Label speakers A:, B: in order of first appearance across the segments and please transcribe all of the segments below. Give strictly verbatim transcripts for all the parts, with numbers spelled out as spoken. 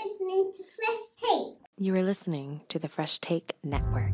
A: listening to Fresh Take.
B: You are listening to the Fresh Take Network.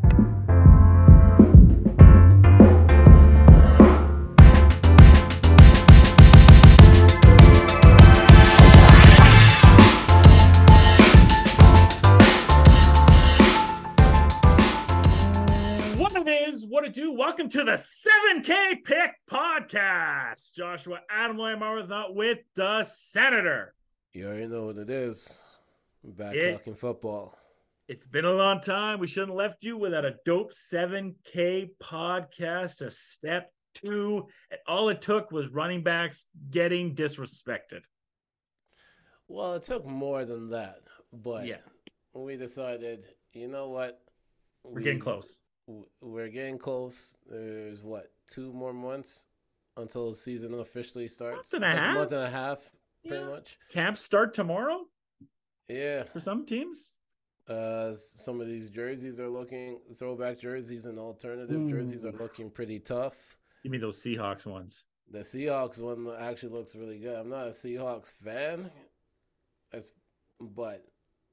C: What it is, what it do? Welcome to the seven K Pick Podcast. Joshua Adam Lamar with the Senator.
D: You already know what it is. We're back
C: It-
D: talking football.
C: It's been a long time. We shouldn't have left you without a dope seven K podcast, a step two. And all it took was running backs getting disrespected.
D: Well, it took more than that, but
C: Yeah.
D: we decided, you know what?
C: We're getting
D: We've-
C: close.
D: w- We're getting close. There's what, two more months until the season officially starts?
C: Month and a
D: It's like
C: half?
D: month and a half, pretty
C: Yeah.
D: much.
C: Camps start tomorrow
D: Yeah.
C: for some teams.
D: Uh, some of these jerseys are looking, throwback jerseys and alternative jerseys are looking pretty tough.
C: Give me those Seahawks ones.
D: The Seahawks one actually looks really good. I'm not a Seahawks fan, it's, but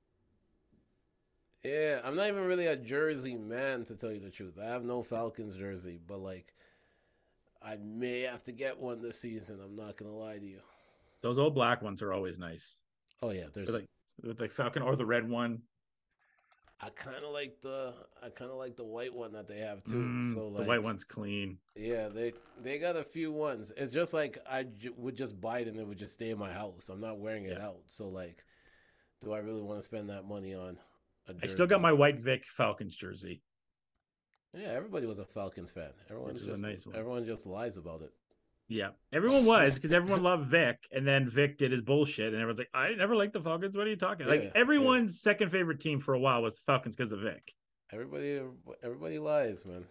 D: yeah, I'm not even really a jersey man, to tell you the truth. I have no Falcons jersey, but like, I may have to get one this season. I'm not gonna lie to you.
C: Those old black ones are always nice.
D: Oh yeah, there's.
C: With like with like Falcon or the red one.
D: I kind of like the. I kind of like the white one that they have too.
C: Mm,
D: so like,
C: the white one's clean.
D: Yeah, they they got a few ones. It's just like I j- would just buy it and it would just stay in my house. I'm not wearing it
C: Yeah.
D: out. So like, do I really want to spend that money on a
C: I still got
D: jersey?
C: my white Vic Falcons jersey.
D: Yeah, everybody was a Falcons fan. Everyone
C: Which is a
D: just
C: nice one.
D: everyone just lies about it.
C: Yeah, everyone was because everyone loved Vic, and then Vic did his bullshit, and everyone's like, "I never liked the Falcons. What are you talking?"
D: Yeah,
C: like
D: yeah.
C: everyone's second favorite team for a while was the Falcons because of Vic.
D: Everybody everybody lies, man.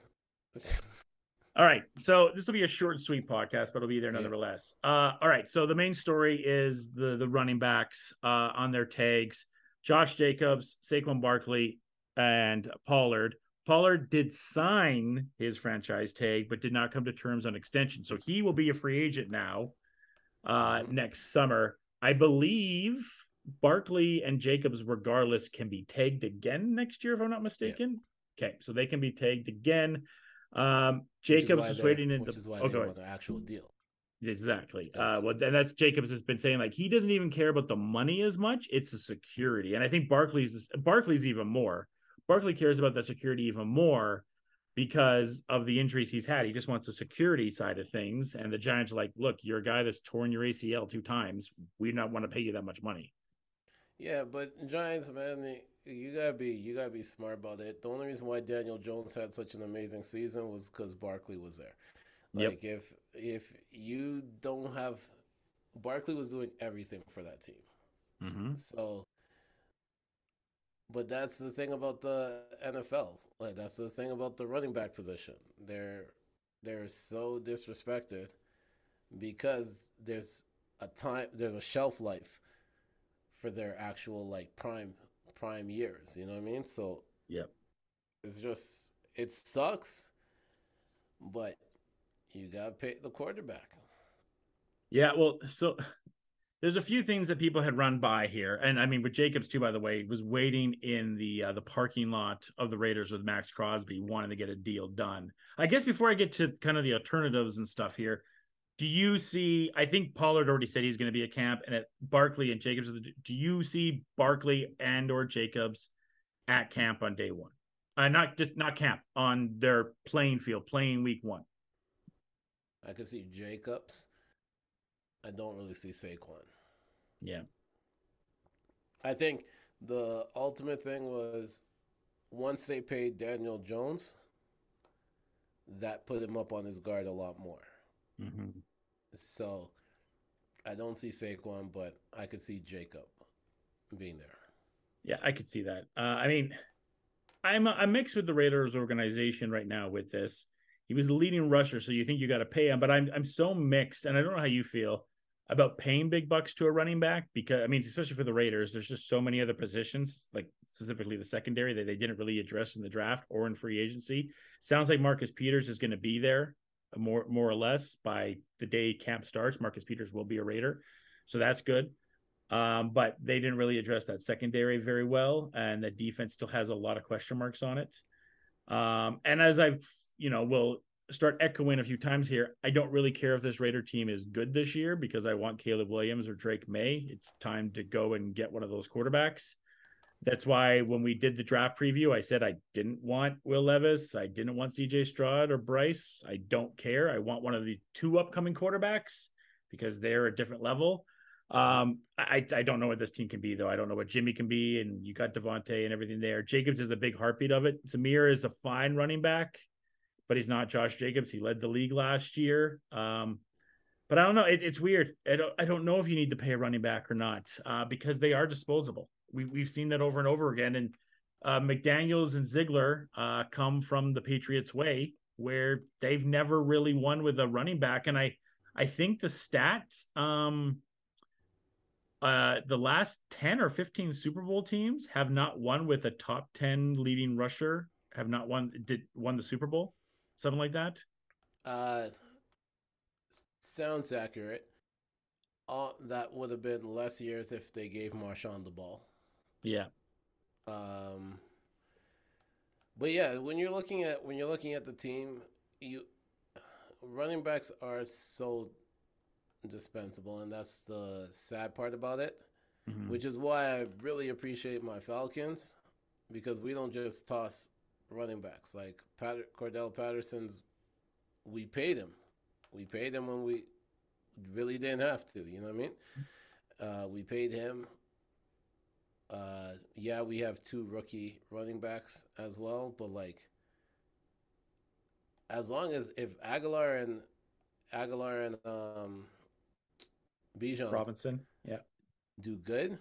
C: All right, so this will be a short and sweet podcast, but it'll be there
D: Yeah.
C: nonetheless. Uh, all right, so the main story is the the running backs uh, on their tags: Josh Jacobs, Saquon Barkley, and Pollard. Pollard did sign his franchise tag, but did not come to terms on extension. So he will be a free agent now uh,
D: Mhm.
C: next summer. I believe Barkley and Jacobs, regardless, can be tagged again next year, if I'm not mistaken. Okay, so they can be tagged again. Um,
D: Which is
C: Jacobs
D: why
C: is
D: they-
C: waiting in
D: which
C: the
D: is why
C: oh,
D: they
C: go
D: want
C: ahead.
D: an actual deal.
C: Exactly. Uh,
D: Yes.
C: well, then that's Jacobs has been saying like he doesn't even care about the money as much; it's the security, and I think Barkley's Barkley's even more. Barkley cares about the security even more because of the injuries he's had. He just wants the security side of things, and the Giants are like, "Look, you're a guy that's torn your A C L two times. We do not want to pay you that much money."
D: Yeah, but Giants, man, y- you gotta be you gotta be smart about it. The only reason why Daniel Jones had such an amazing season was because Barkley was there.
C: Yep.
D: Like if if you don't have Barkley was doing everything for that team.
C: Mm-hmm.
D: So, but that's the thing about the N F L. Like that's the thing about the running back position. They're they're so disrespected because there's a time there's a shelf life for their actual like prime prime years. You know what I mean? So
C: Yep.
D: it's just it sucks, but you gotta pay the quarterback.
C: Yeah, well, so there's a few things that people had run by here, and I mean with Jacobs too. By the way, was waiting in the uh, the parking lot of the Raiders with Max Crosby, wanting to get a deal done. I guess before I get to kind of the alternatives and stuff here, do you see? I think Pollard already said he's going to be at camp, and at Barkley and Jacobs. Do you see Barkley and or Jacobs at camp on day one? Uh, not just not camp on their playing field, playing week one.
D: I could see Jacobs. I don't really see Saquon.
C: Yeah.
D: I think the ultimate thing was once they paid Daniel Jones, that put him up on his guard a lot more.
C: Mm-hmm.
D: So I don't see Saquon, but I could see Jacob being there.
C: Yeah, I could see that. Uh, I mean, I'm I'm mixed with the Raiders organization right now with this. He was the leading rusher, so you think you got to pay him, but I'm I'm so mixed, and I don't know how you feel about paying big bucks to a running back because I mean, especially for the Raiders, there's just so many other positions, like specifically the secondary, that they didn't really address in the draft or in free agency. Sounds like Marcus Peters is going to be there more more or less by the day camp starts. Marcus Peters will be a Raider, so that's good. Um, but they didn't really address that secondary very well, and the defense still has a lot of question marks on it. Um, and as I've, you know, will start echoing a few times here, I don't really care if this Raider team is good this year because I want Caleb Williams or Drake May. It's time to go and get one of those quarterbacks. That's why when we did the draft preview, I said I didn't want Will Levis. I didn't want C J Stroud or Bryce. I don't care. I want one of the two upcoming quarterbacks because they're a different level. Um, I, I don't know what this team can be, though. I don't know what Jimmy can be, and you got Devontae and everything there. Jacobs is the big heartbeat of it. Zamir is a fine running back, but he's not Josh Jacobs. He led the league last year. Um, but I don't know. It, it's weird. I don't, I don't know if you need to pay a running back or not uh, because they are disposable. We, we've seen that over and over again. And uh, McDaniels and Ziegler uh, come from the Patriots way where they've never really won with a running back. And I, I think the stats, um, uh, the last ten or fifteen Super Bowl teams have not won with a top ten leading rusher, have not won, did won the Super Bowl, something like that.
D: Uh, sounds accurate. Uh, that would have been less years if they gave Marshawn the ball.
C: Yeah.
D: Um, but yeah, when you're looking at when you're looking at the team, you running backs are so dispensable, and that's the sad part about it. Mm-hmm. Which is why I really appreciate my Falcons because we don't just toss running backs like Pat- Cordell Patterson's. We paid him. We paid him when we really didn't have to. You know what I mean? Uh, we paid him. Uh, yeah, we have two rookie running backs as well, but like, as long as if Aguilar and Aguilar and um, Bijan
C: Robinson, yeah,
D: do good,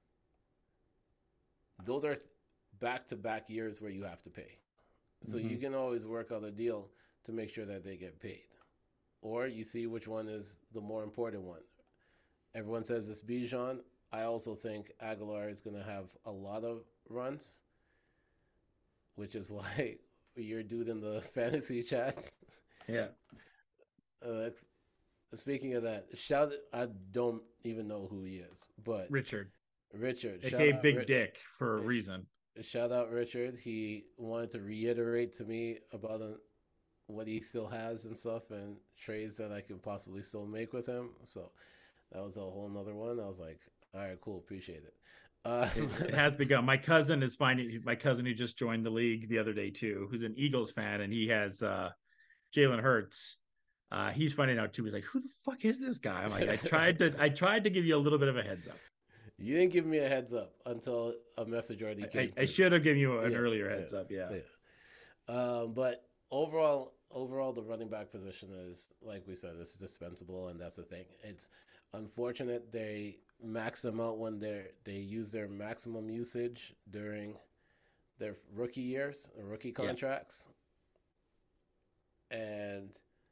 D: those are back-to-back years where you have to pay. So mm-hmm. you can always work out a deal to make sure that they get paid, or you see which one is the more important one. Everyone says it's Bijan. I also think Aguilar is going to have a lot of runs, which is why you're dude in the fantasy chat.
C: Yeah.
D: Uh, speaking of that, shout! I don't even know who he is, but
C: Richard.
D: Richard.
C: A K A Big Ri- Dick for a reason.
D: Shout out Richard. He wanted to reiterate to me about a, what he still has and stuff and trades that I can possibly still make with him. So that was a whole nother one. I was like, all right, cool. Appreciate it. Uh,
C: it, it has begun. My cousin is finding my cousin who just joined the league the other day too, who's an Eagles fan, and he has uh, Jalen Hurts. Uh, he's finding out too. He's like, "Who the fuck is this guy?" I'm like, "I tried to, I tried to give you a little bit of a heads up."
D: You didn't give me a heads up until a message already came.
C: I, I should have given you an yeah, earlier heads yeah, up. Yeah.
D: yeah. Um, but overall, overall, the running back position is, like we said, it's dispensable, and that's the thing. It's unfortunate they max them out when they they use their maximum usage during their rookie years, or rookie contracts, yeah. and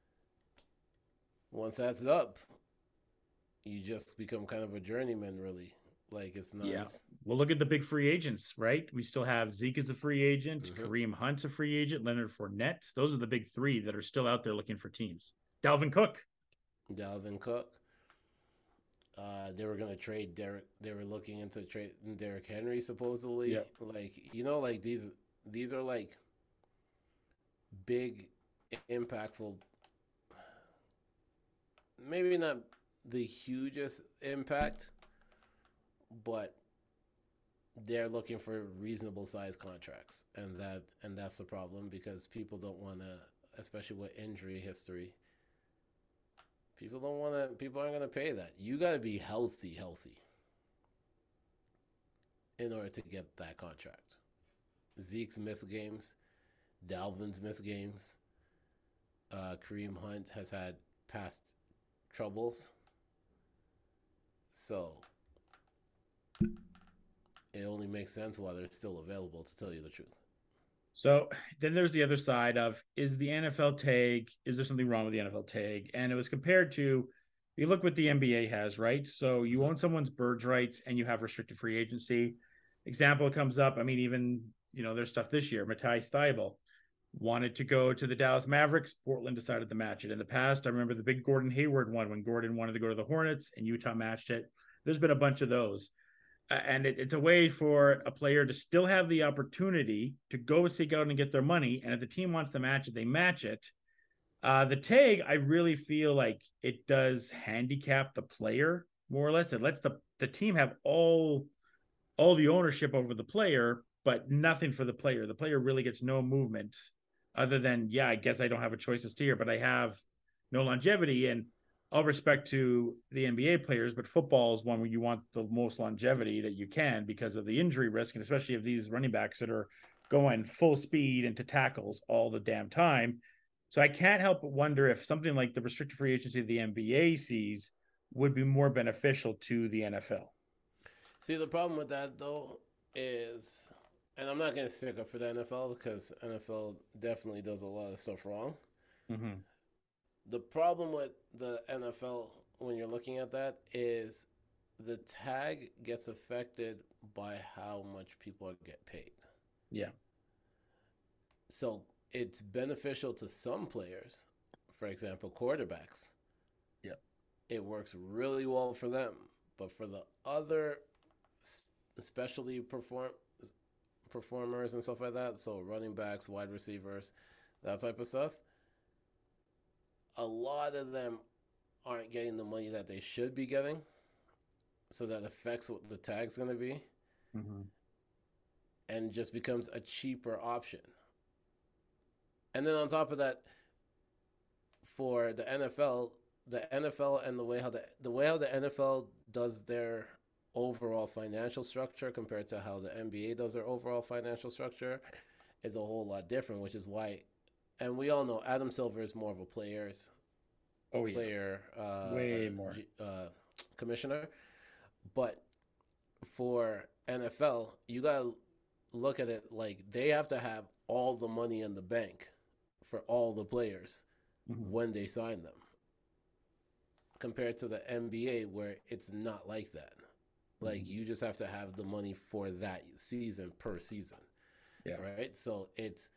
D: once that's up, you just become kind of a journeyman, really. Like, it's not.
C: Yeah. Well, look at the big free agents, right? We still have Zeke as a free agent, mm-hmm. Kareem Hunt's a free agent, Leonard Fournette. Those are the big three that are still out there looking for teams. Dalvin Cook.
D: Dalvin Cook. Uh, they were going to trade Derek. They were looking into trade Derrick Henry, supposedly. Yep. Like, you know, like these, these are like big, impactful, maybe not the hugest impact, but they're looking for reasonable size contracts, and that and that's the problem because people don't want to, especially with injury history. People don't want to. People aren't going to pay that. You got to be healthy, healthy, in order to get that contract. Zeke's missed games, Dalvin's missed games. Uh, Kareem Hunt has had past troubles, so it only makes sense while they're still available, to tell you the truth.
C: So then there's the other side of, is the N F L tag, is there something wrong with the N F L tag? And it was compared to, you look what the N B A has, right? So you own someone's birds rights and you have restricted free agency. Example comes up, I mean, even, you know, there's stuff this year. Matthijs Thybulle wanted to go to the Dallas Mavericks. Portland decided to match it. In the past, I remember the big Gordon Hayward one when Gordon wanted to go to the Hornets and Utah matched it. There's been a bunch of those. Uh, and it, it's a way for a player to still have the opportunity to go seek out and get their money. And if the team wants to match it, they match it. Uh, the tag, I really feel like it does handicap the player more or less. It lets the, the team have all all the ownership over the player, but nothing for the player. The player really gets no movement other than, yeah, I guess I don't have a choice to steer, but I have no longevity. And all respect to the N B A players, but football is one where you want the most longevity that you can because of the injury risk, and especially of these running backs that are going full speed into tackles all the damn time. So I can't help but wonder if something like the restricted free agency the N B A sees would be more beneficial to the N F L.
D: See, the problem with that, though, is, and I'm not going to stick up for the N F L because N F L definitely does a lot of stuff wrong.
C: Mm-hmm.
D: The problem with the N F L when you're looking at that is the tag gets affected by how much people get paid.
C: Yeah.
D: So it's beneficial to some players, for example, quarterbacks.
C: Yeah.
D: It works really well for them. But for the other especially perform performers and stuff like that, so running backs, wide receivers, that type of stuff, a lot of them aren't getting the money that they should be getting, so that affects what the tag's going to be,
C: mm-hmm.
D: and just becomes a cheaper option. And then on top of that, for the N F L, the N F L and the way how the the way how the N F L does their overall financial structure compared to how the N B A does their overall financial structure is a whole lot different, which is why, and we all know Adam Silver is more of a players,
C: oh yeah,
D: player, uh,
C: way more
D: uh, commissioner, but for N F L, you gotta look at it like they have to have all the money in the bank for all the players
C: mm-hmm.
D: when they sign them, compared to the N B A where it's not like that. Like, you just have to have the money for that season per season.
C: Yeah.
D: Right? So it's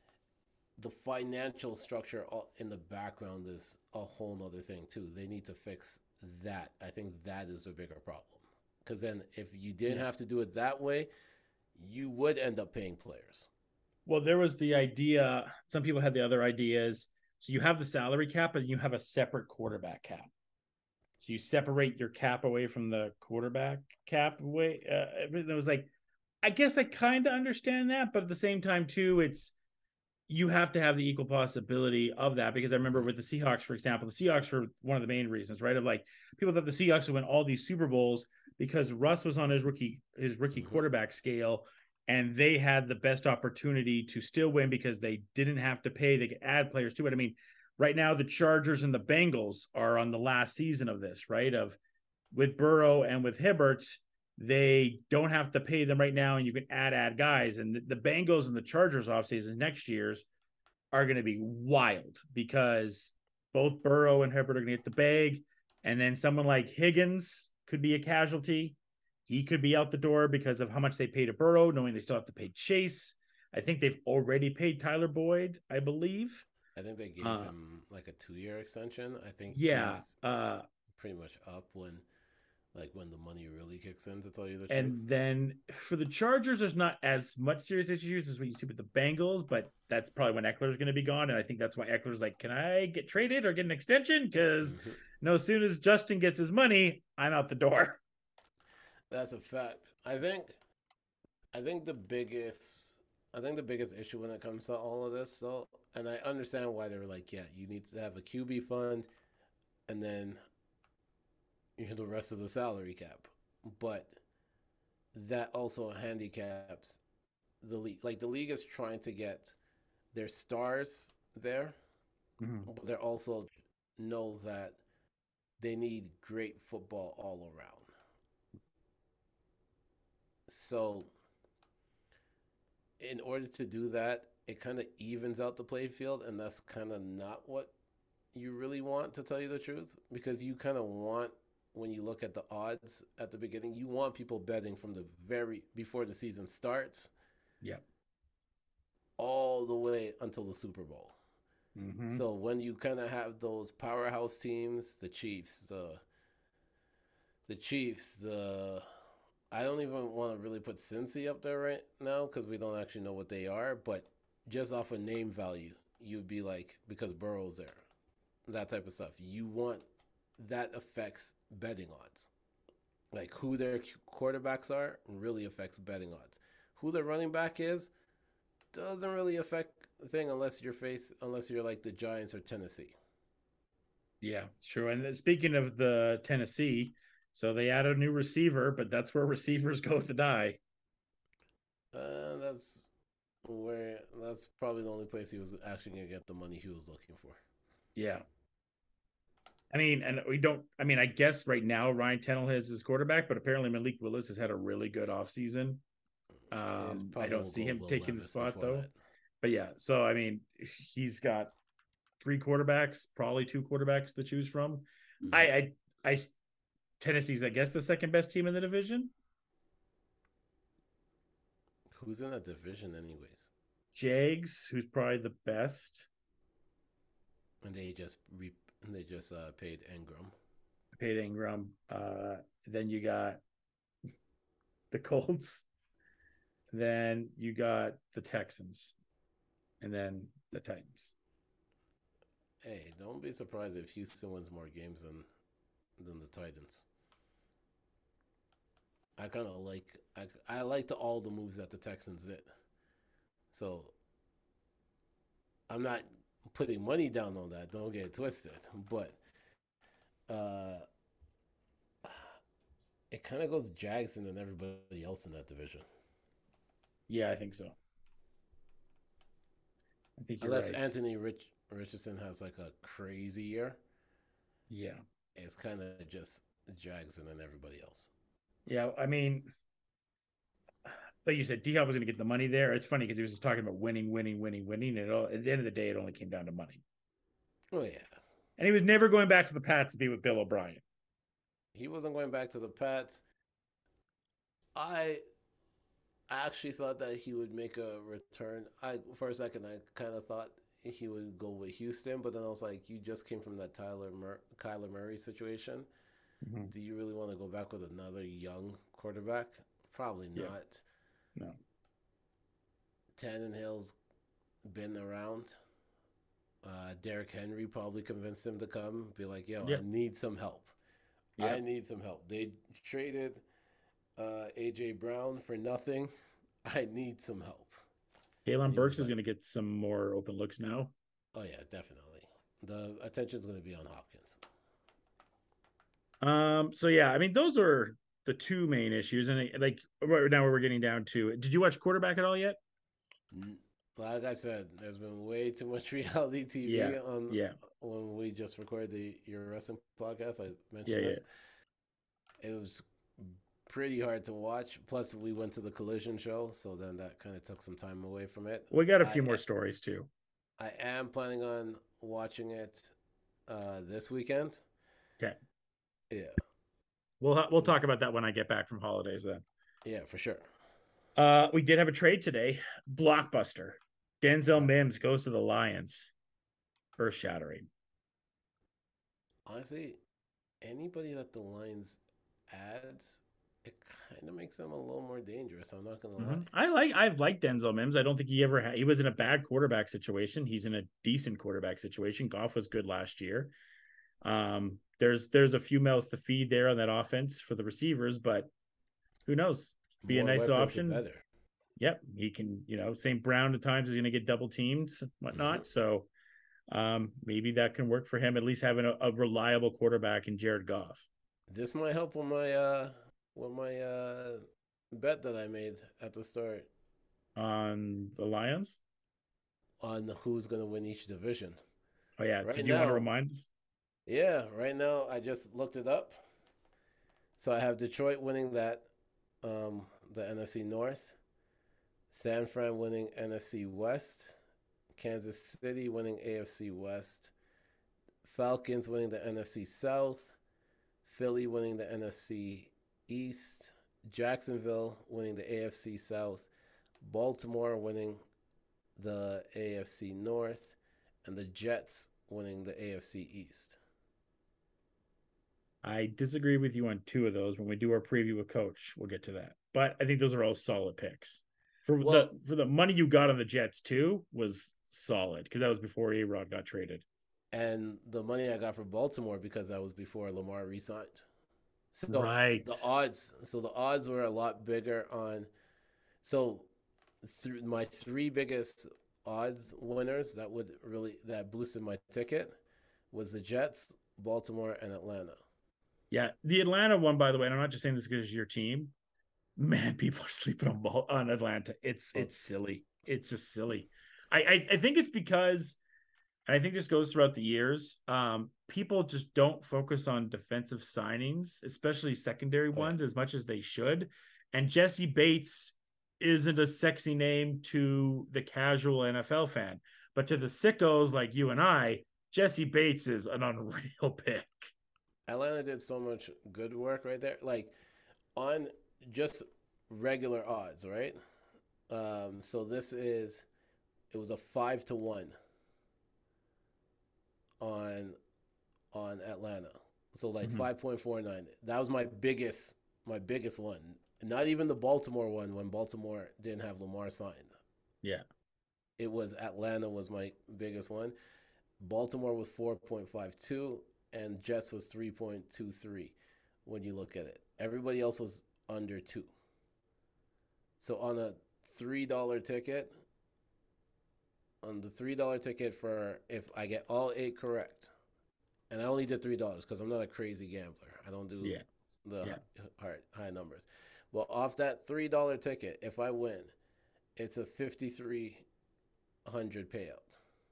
D: the financial structure in the background is a whole nother thing too. They need to fix that. I think that is a bigger problem. Because then if you didn't
C: yeah.
D: have to do it that way, you would end up paying players.
C: Well, there was the idea, some people had the other ideas. So you have the salary cap, and you have a separate quarterback cap. So you separate your cap away from the quarterback cap away. Uh, it was like, I guess I kind of understand that, but at the same time too, it's, you have to have the equal possibility of that, because I remember with the Seahawks, for example, the Seahawks were one of the main reasons, right? Of like, people thought the Seahawks would win all these Super Bowls because Russ was on his rookie, his rookie
D: mm-hmm.
C: quarterback scale, and they had the best opportunity to still win because they didn't have to pay. They could add players to it. I mean, right now, the Chargers and the Bengals are on the last season of this, right? Of with Burrow and with Hibbert, they don't have to pay them right now, and you can add add guys. And the, the Bengals and the Chargers offseason next year's are going to be wild because both Burrow and Hibbert are going to get the bag, and then someone like Higgins could be a casualty. He could be out the door because of how much they pay to Burrow, knowing they still have to pay Chase. I think they've already paid Tyler Boyd, I believe.
D: I think they gave
C: uh,
D: him like a two-year extension. I think
C: yeah,
D: he's
C: uh,
D: pretty much up when, like, when the money really kicks in, to tell you the
C: and
D: truth.
C: And then for the Chargers, there's not as much serious issues as what you see with the Bengals, but that's probably when Eckler's going to be gone. And I think that's why Eckler's like, can I get traded or get an extension? Because
D: mm-hmm.
C: no, as soon as Justin gets his money, I'm out the door.
D: That's a fact. I think, I think the biggest, I think the biggest issue when it comes to all of this, though, and I understand why they were like, yeah, you need to have a Q B fund, and then you know, the rest of the salary cap, but that also handicaps the league. Like, the league is trying to get their stars there,
C: mm-hmm.
D: but they also know that they need great football all around. So in order to do that, it kind of evens out the playing field, and that's kind of not what you really want, to tell you the truth, because you kind of want, when you look at the odds at the beginning, you want people betting from the very, before the season starts.
C: Yep.
D: All the way until the Super Bowl.
C: Mm-hmm.
D: So when you kind of have those powerhouse teams, the Chiefs, the the Chiefs, the I don't even want to really put Cincy up there right now because we don't actually know what they are. But just off of name value, you'd be like, because Burrow's there, that type of stuff. You want that affects betting odds. Like who their quarterbacks are really affects betting odds. Who their running back is doesn't really affect the thing unless you're face unless you're like the Giants or Tennessee.
C: Yeah, sure. And then speaking of the Tennessee, so they added a new receiver, but that's where receivers go to die.
D: Uh, that's where that's probably the only place he was actually gonna get the money he was looking for.
C: Yeah. I mean, and we don't, I mean, I guess right now Ryan Tannehill is his quarterback, but apparently Malik Willis has had a really good offseason. Um, I don't see him taking the spot though. That. But yeah, so I mean, he's got three quarterbacks, probably two quarterbacks to choose from. Mm-hmm. I, I, I, Tennessee's, I guess, the second best team in the division.
D: Who's in that division, anyways?
C: Jags, who's probably the best.
D: And they just re- they just uh, paid Ingram.
C: Paid Ingram. Uh, then you got the Colts. Then you got the Texans, and then the Titans.
D: Hey, don't be surprised if Houston wins more games than than the Titans. I kind of like I I liked all the moves that the Texans did, so I'm not putting money down on that. Don't get it twisted, but uh, it kind of goes Jags and then everybody else in that division.
C: Yeah, I think so. I think you're
D: unless
C: right.
D: Anthony Rich Richardson has like a crazy year.
C: Yeah,
D: it's kind of just Jags and then everybody else.
C: Yeah, I mean, like you said, D-Hop was going to get the money there. It's funny because he was just talking about winning, winning, winning, winning. And it all, at the end of the day, it only came down to money.
D: Oh, yeah.
C: And he was never going back to the Pats to be with Bill O'Brien.
D: He wasn't going back to the Pats. I actually thought that he would make a return. I For a second, I kind of thought he would go with Houston. But then I was like, you just came from that Tyler Mur- Kyler Murray situation. Mm-hmm. Do you really want to go back with another young quarterback? Probably
C: yeah.
D: not.
C: No.
D: Tannehill's been around. Uh, Derrick Henry probably convinced him to come. Be like, yo, yeah. I need some help. Yeah. I need some help. They traded uh, A J Brown for nothing. I need some help.
C: Kalen Burks is like, going to get some more open looks now.
D: Oh, yeah, definitely. The attention's going to be on Hopkins.
C: Um. So yeah, I mean, those are the two main issues, and like right now we're getting down to. Did you watch quarterback at all yet?
D: Like I said, there's been way too much reality T V
C: yeah.
D: on.
C: Yeah.
D: When we just recorded the Your Wrestling podcast, I mentioned
C: yeah,
D: this. Yeah. It was pretty hard to watch. Plus, we went to the Collision show, so then that kind of took some time away from it.
C: We got a few
D: I,
C: more stories too.
D: I am planning on watching it uh, this weekend.
C: Okay.
D: Yeah.
C: We'll ha- we'll so, talk about that when I get back from holidays then.
D: Yeah, for sure.
C: Uh, we did have a trade today. Blockbuster. Denzel Mims goes to the Lions. Earth shattering.
D: Honestly, anybody that the Lions adds, it kind of makes them a little more dangerous. I'm not gonna mm-hmm. lie.
C: I like I've liked Denzel Mims. I don't think he ever had, he was in a bad quarterback situation. He's in a decent quarterback situation. Goff was good last year. Um, there's there's a few mouths to feed there on that offense for the receivers, but who knows? Be More a nice option. Better. Yep, he can. You know, Saint Brown at times is going to get double teamed, whatnot. Mm-hmm. So um, maybe that can work for him. At least having a, a reliable quarterback in Jared Goff.
D: This might help with my uh, with my uh, bet that I made at the start
C: on the Lions.
D: On who's going to win each division.
C: Oh yeah, right. Did you now, want to remind us?
D: Yeah, right now I just looked it up. So I have Detroit winning that, um, the N F C North, San Fran winning N F C West, Kansas City winning A F C West, Falcons winning the N F C South, Philly winning the N F C East, Jacksonville winning the A F C South, Baltimore winning the A F C North, and the Jets winning the A F C East.
C: I disagree with you on two of those. When we do our preview with Coach, we'll get to that. But I think those are all solid picks. For
D: Well,
C: the for the money you got on the Jets too was solid because that was before A-Rod got traded.
D: And the money I got for Baltimore because that was before Lamar re-signed. So
C: Right.
D: the odds, so the odds were a lot bigger on. So, th- my three biggest odds winners that would really that boosted my ticket was the Jets, Baltimore, and Atlanta.
C: Yeah, the Atlanta one, by the way, and I'm not just saying this because it's your team. Man, people are sleeping on ball on Atlanta. It's it's silly. It's just silly. I, I I think it's because, and I think this goes throughout the years. Um, people just don't focus on defensive signings, especially secondary ones, as much as they should. And Jesse Bates isn't a sexy name to the casual N F L fan, but to the sickos like you and I, Jesse Bates is an unreal pick.
D: Atlanta did so much good work right there. Like on just regular odds, right? Um, so this is it was a five to one on on Atlanta. So like
C: Mhm.
D: five point four nine. That was my biggest my biggest one. Not even the Baltimore one when Baltimore didn't have Lamar signed.
C: Yeah.
D: It was Atlanta was my biggest one. Baltimore was four point five two and Jets was three point two three when you look at it. Everybody else was under two. So on a three dollar ticket, on the three dollar ticket for if I get all eight correct, and I only did three dollars because I'm not a crazy gambler. I don't do
C: Yeah.
D: the
C: Yeah.
D: high, high numbers. Well, off that three dollar ticket, if I win, it's a fifty-three hundred payout.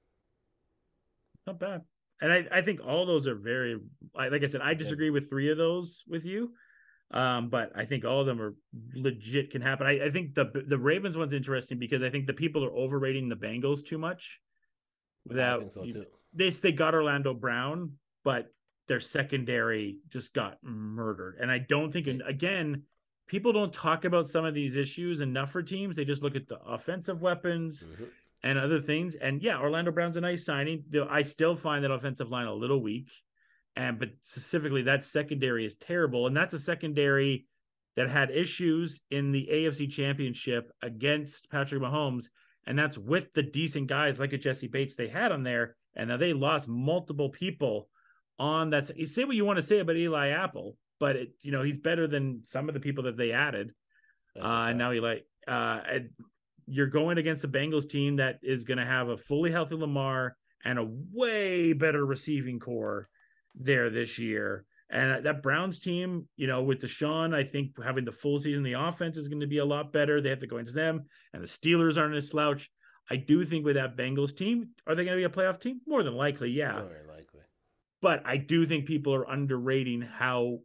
C: Not bad. And I, I think all those are very, like I said, I disagree with three of those with you. Um, but I think all of them are legit can happen. I, I think the the Ravens one's interesting because I think the people are overrating the Bengals too much. Without,
D: I think so too.
C: They they got Orlando Brown, but their secondary just got murdered. And I don't think, again, people don't talk about some of these issues enough for teams. They just look at the offensive weapons
D: Mm-hmm.
C: and other things. And yeah, Orlando Brown's a nice signing. I still find that offensive line a little weak. And but specifically that secondary is terrible. And that's a secondary that had issues in the A F C Championship against Patrick Mahomes. And that's with the decent guys like a Jesse Bates they had on there. And now they lost multiple people on that. You say what you want to say about Eli Apple, but it, you know, he's better than some of the people that they added. Uh, and now Eli, uh, and you're going against a Bengals team that is going to have a fully healthy Lamar and a way better receiving core there this year. And that Browns team, you know, with Deshaun, I think having the full season, the offense is going to be a lot better. They have to go into them, and the Steelers aren't a slouch. I do think with that Bengals team, are they going to be a playoff team? More than likely, yeah.
D: More likely.
C: But I do think people are underrating how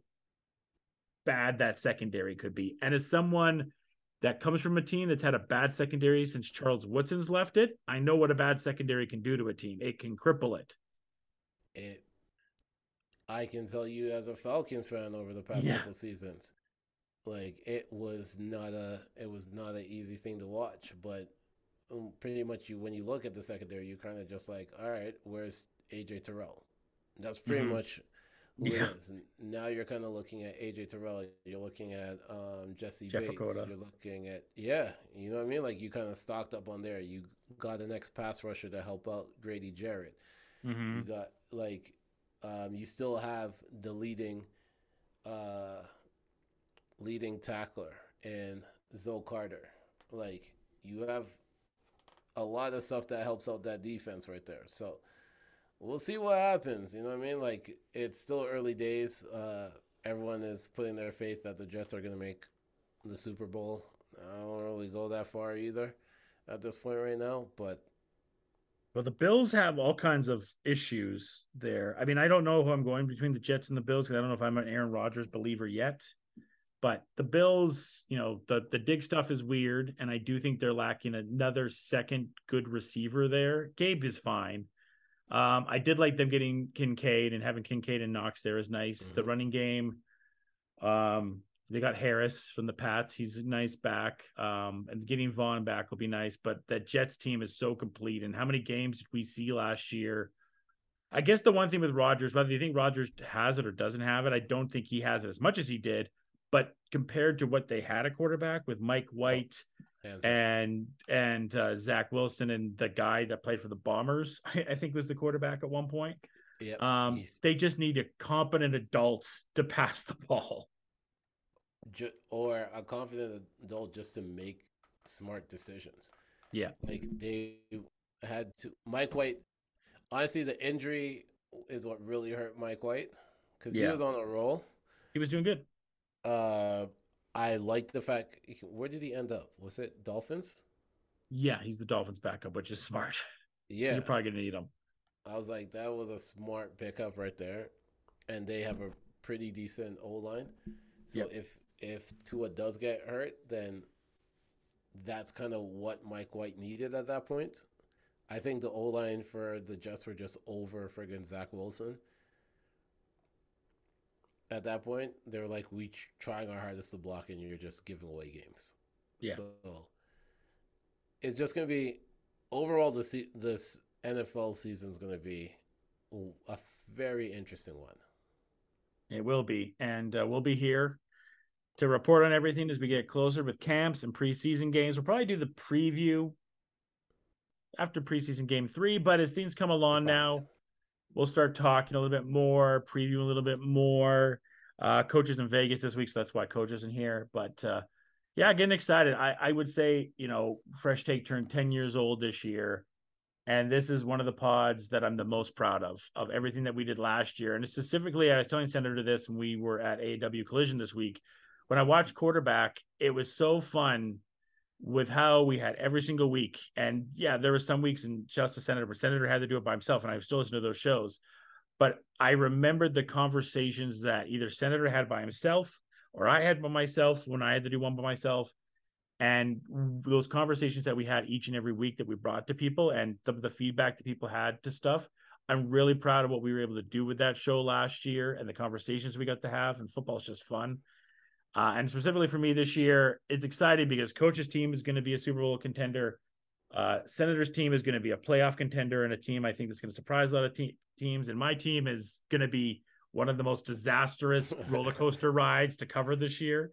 C: bad that secondary could be. And as someone that comes from a team that's had a bad secondary since Charles Woodson's left it, I know what a bad secondary can do to a team. It can cripple it.
D: It I can tell you as a Falcons fan over the past
C: Yeah.
D: couple seasons, like it was not a it was not an easy thing to watch. But um, pretty much you when you look at the secondary, you kind of just like, all right, where's A J Terrell? That's pretty
C: Mhm.
D: much who
C: Yeah.
D: it is. And now you're kind of looking at A J Terrell. You're looking at um, Jesse
C: Jeff
D: Bates.
C: Okuda.
D: You're looking at yeah, you know what I mean. Like you kind of stocked up on there. You got an ex pass rusher to help out Grady Jarrett.
C: Mm-hmm.
D: You got like. Um, you still have the leading, uh, leading tackler in Zoe Carter. Like you have a lot of stuff that helps out that defense right there. So we'll see what happens. You know what I mean? Like it's still early days. Uh, everyone is putting their faith that the Jets are going to make the Super Bowl. I don't really go that far either at this point right now, but.
C: Well, the Bills have all kinds of issues there. I mean, I don't know who I'm going between the Jets and the Bills because I don't know if I'm an Aaron Rodgers believer yet. But the Bills, you know, the, the dig stuff is weird, and I do think they're lacking another second good receiver there. Gabe is fine. Um, I did like them getting Kincaid and having Kincaid and Knox there is nice.
D: Mm-hmm.
C: The running game, um, they got Harris from the Pats. He's a nice back. Um, and getting Vaughn back will be nice. But that Jets team is so complete. And how many games did we see last year I guess the one thing with Rodgers, whether you think Rodgers has it or doesn't have it, I don't think he has it as much as he did. But compared to what they had a quarterback with Mike White
D: oh,
C: and and uh, Zach Wilson and the guy that played for the Bombers, I, I think was the quarterback at one point.
D: Yep.
C: Um, they just need a competent adult to pass the ball.
D: Or a confident adult just to make smart decisions.
C: Yeah.
D: Like they had to, Mike White, honestly, the injury is what really hurt Mike White because
C: Yeah.
D: he was on a roll.
C: He was doing good.
D: Uh, I like the fact, where did he end up? Was it Dolphins?
C: Yeah, he's the Dolphins backup, which is smart.
D: Yeah.
C: You're probably going to need him.
D: I was like, that was a smart pickup right there. And they have a pretty decent O-line. So
C: yep.
D: if if Tua does get hurt, then that's kind of what Mike White needed at that point. I think the O-line for the Jets were just over friggin' Zach Wilson. At that point, they were like, we trying our hardest to block and you're just giving away games.
C: Yeah.
D: So it's just going to be, overall, this, this N F L season is going to be a very interesting one.
C: It will be. And uh, we'll be here to report on everything as we get closer with camps and preseason games. We'll probably do the preview after preseason game three, but as things come along now, we'll start talking a little bit more, preview a little bit more. Uh, coaches in Vegas this week, so that's why Coach isn't here. But uh, yeah, getting excited. I, I would say, you know, Fresh Take turned ten years old this year. And this is one of the pods that I'm the most proud of, of everything that we did last year. And specifically, I was telling Senator this when we were at A E W Collision this week. When I watched Quarterback, it was so fun with how we had every single week. And yeah, there were some weeks, and shouts to Senator, but Senator had to do it by himself, and I still listen to those shows. But I remembered the conversations that either Senator had by himself or I had by myself when I had to do one by myself. And those conversations that we had each and every week that we brought to people and the, the feedback that people had to stuff. I'm really proud of what we were able to do with that show last year and the conversations we got to have. And football is just fun. Uh, and specifically for me this year, it's exciting because Coach's team is going to be a Super Bowl contender. Uh, Senator's team is going to be a playoff contender and a team I think that's going to surprise a lot of te- teams. And my team is going to be one of the most disastrous roller coaster rides to cover this year.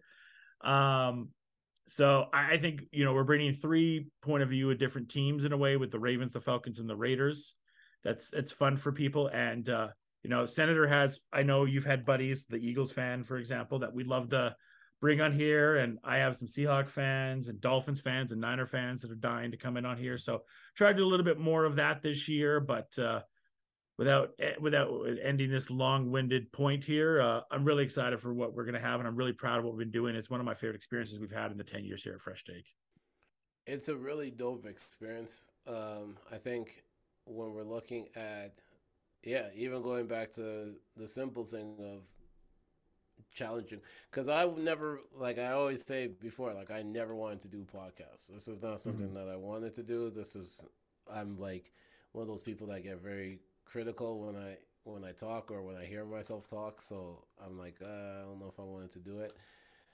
C: Um, so I, I think, you know, we're bringing three point of view of different teams in a way with the Ravens, the Falcons, and the Raiders. That's it's fun for people. And, uh, you know, Senator has, I know you've had buddies, the Eagles fan, for example, that we'd love to bring on here. And I have some Seahawk fans and Dolphins fans and Niner fans that are dying to come in on here. So try to do a little bit more of that this year, but uh, without, without ending this long-winded point here, uh, I'm really excited for what we're going to have. And I'm really proud of what we've been doing. It's one of my favorite experiences we've had in the ten years here at Fresh Take.
D: It's a really dope experience. Um, I think when we're looking at, yeah, even going back to the simple thing of challenging, because I never, like I always say before, like I never wanted to do podcasts. This is not something mm-hmm. that I wanted to do. This is, I'm like one of those people that get very critical when I when I talk or when I hear myself talk. So I'm like, uh, I don't know if I wanted to do it.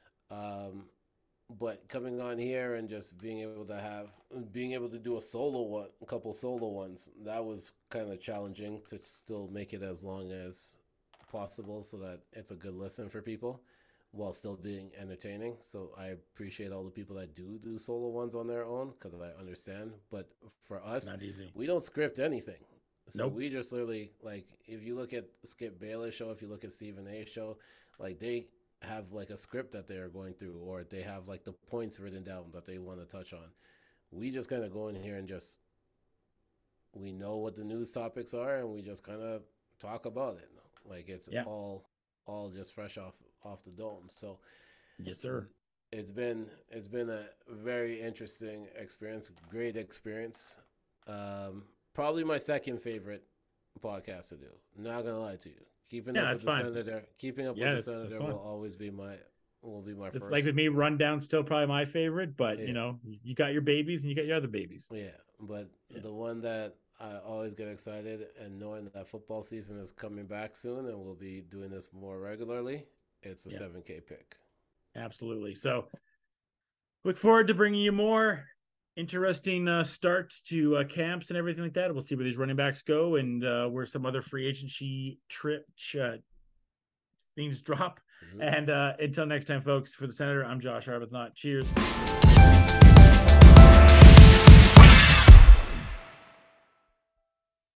D: Um, but coming on here and just being able to have, being able to do a solo one, a couple solo ones, that was kind of challenging to still make it as long as possible so that it's a good listen for people while still being entertaining. So I appreciate all the people that do do solo ones on their own because I understand. But for us,
C: not easy.
D: We don't script anything. So
C: nope.
D: we just literally, like, if you look at Skip Bayless' show, if you look at Stephen A's show, like they have like a script that they're going through, or they have like the points written down that they want to touch on. We just kind of go in here and just, we know what the news topics are and we just kind of talk about it. Like it's yeah. all, all just fresh off, off the dome. So
C: yes, sir.
D: It's been, it's been a very interesting experience, great experience. Um, probably my second favorite podcast to do. Not gonna lie to you. Keeping
C: yeah,
D: up with the
C: fine.
D: senator, keeping up
C: yeah,
D: with the senator will always be my, will be my
C: it's
D: first.
C: Like with me, Rundown's still probably my favorite, but
D: yeah.
C: you know, you got your babies and you got your other babies.
D: Yeah, but
C: yeah.
D: the one that I always get excited, and knowing that football season is coming back soon, and we'll be doing this more regularly, it's a yeah. seven K pick.
C: Absolutely. So, look forward to bringing you more interesting uh, start to uh, camps and everything like that. We'll see where these running backs go and uh, where some other free agency trip uh, things drop. Mm-hmm. And uh, until next time, folks, for the Senator, I'm Josh Arbuthnot. Cheers.